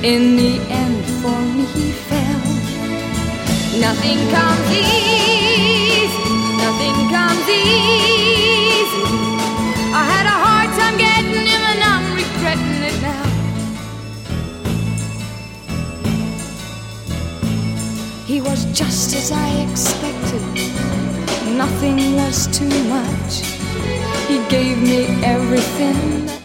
In the end, for me he fell. Nothing comes easy, nothing comes easy. I had a hard time getting him and I'm regretting it now. He was just as I expected, nothing was too much. He gave me everything that